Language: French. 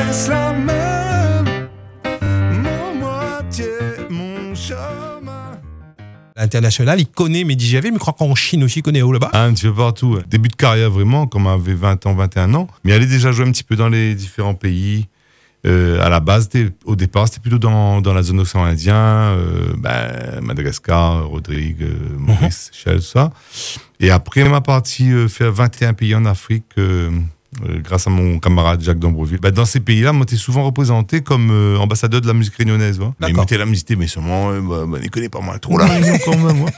reste la même. Mon moitié, mon chemin. L'international, il connaît Mehdi Javé, mais je crois qu'en Chine aussi, il connaît où là-bas. Un petit peu partout. Ouais. Début de carrière vraiment, comme avait 20 ans, 21 ans. Mais elle est déjà joué un petit peu dans les différents pays. À la base, au départ, c'était plutôt dans la zone océan Indien, Madagascar, Rodrigue, Maurice, Seychelles, tout ça. Et après, elle m'a parti faire 21 pays en Afrique grâce à mon camarade Jacques Dambreville. Dans ces pays-là, moi, j'étais souvent représenté comme ambassadeur de la musique réunionnaise. Mais il mettait la musique, mais seulement, il ne connaît pas moi trop là, quand même.